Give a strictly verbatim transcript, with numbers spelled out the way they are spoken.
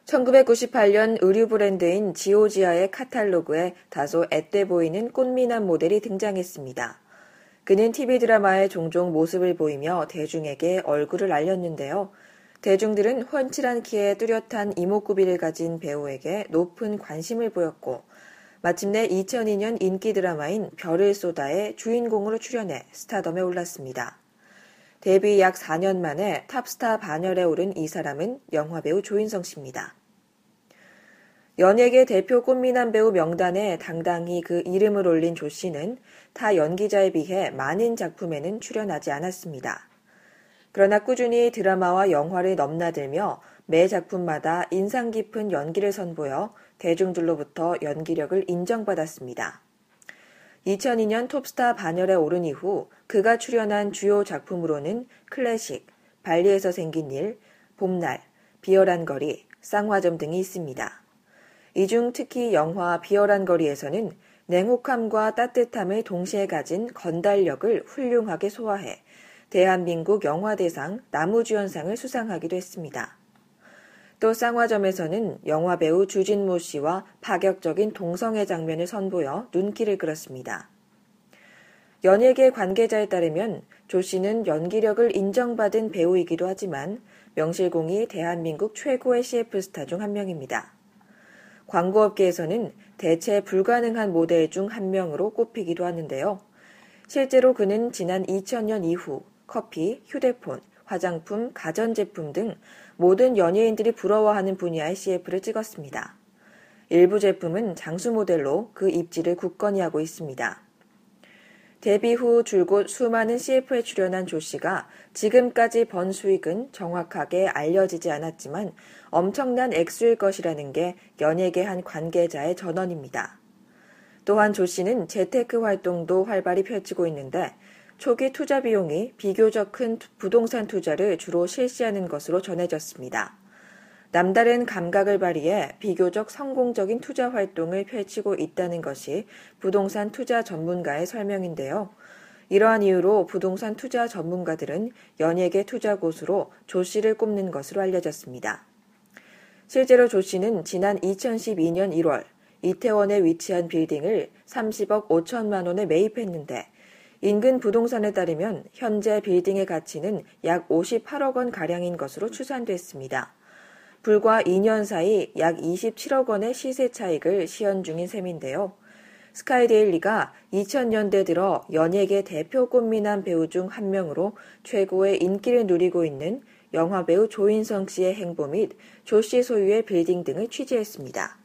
천구백구십팔 년 의류 브랜드인 지오지아의 카탈로그에 다소 앳돼 보이는 꽃미남 모델이 등장했습니다. 그는 티비 드라마에 종종 모습을 보이며 대중에게 얼굴을 알렸는데요. 대중들은 훤칠한 키에 뚜렷한 이목구비를 가진 배우에게 높은 관심을 보였고 마침내 이천이 년 인기 드라마인 별을 쏟아의 주인공으로 출연해 스타덤에 올랐습니다. 데뷔 약 사 년 만에 탑스타 반열에 오른 이 사람은 영화배우 조인성 씨입니다. 연예계 대표 꽃미남 배우 명단에 당당히 그 이름을 올린 조 씨는 타 연기자에 비해 많은 작품에는 출연하지 않았습니다. 그러나 꾸준히 드라마와 영화를 넘나들며 매 작품마다 인상 깊은 연기를 선보여 대중들로부터 연기력을 인정받았습니다. 이천이 년 톱스타 반열에 오른 이후 그가 출연한 주요 작품으로는 클래식, 발리에서 생긴 일, 봄날, 비열한 거리, 쌍화점 등이 있습니다. 이 중 특히 영화 비열한 거리에서는 냉혹함과 따뜻함을 동시에 가진 건달력을 훌륭하게 소화해 대한민국 영화대상 나무주연상을 수상하기도 했습니다. 또 쌍화점에서는 영화배우 주진모 씨와 파격적인 동성애 장면을 선보여 눈길을 끌었습니다. 연예계 관계자에 따르면 조 씨는 연기력을 인정받은 배우이기도 하지만 명실공히 대한민국 최고의 씨에프 스타 중 한 명입니다. 광고업계에서는 대체 불가능한 모델 중 한 명으로 꼽히기도 하는데요. 실제로 그는 지난 이천 년 이후 커피, 휴대폰, 화장품, 가전제품 등 모든 연예인들이 부러워하는 분야의 씨에프를 찍었습니다. 일부 제품은 장수 모델로 그 입지를 굳건히 하고 있습니다. 데뷔 후 줄곧 수많은 씨에프에 출연한 조 씨가 지금까지 번 수익은 정확하게 알려지지 않았지만 엄청난 액수일 것이라는 게 연예계 한 관계자의 전언입니다. 또한 조 씨는 재테크 활동도 활발히 펼치고 있는데 초기 투자 비용이 비교적 큰 부동산 투자를 주로 실시하는 것으로 전해졌습니다. 남다른 감각을 발휘해 비교적 성공적인 투자 활동을 펼치고 있다는 것이 부동산 투자 전문가의 설명인데요. 이러한 이유로 부동산 투자 전문가들은 연예계 투자 고수로 조 씨를 꼽는 것으로 알려졌습니다. 실제로 조 씨는 지난 이천십이 년 일월 이태원에 위치한 빌딩을 삼십억 오천만 원에 매입했는데 인근 부동산에 따르면 현재 빌딩의 가치는 약 오십팔억 원가량인 것으로 추산됐습니다. 불과 이 년 사이 약 이십칠억 원의 시세 차익을 시현 중인 셈인데요. 스카이데일리가 이천 년대 들어 연예계 대표 꽃미남 배우 중 한 명으로 최고의 인기를 누리고 있는 영화배우 조인성 씨의 행보 및 조 씨 소유의 빌딩 등을 취재했습니다.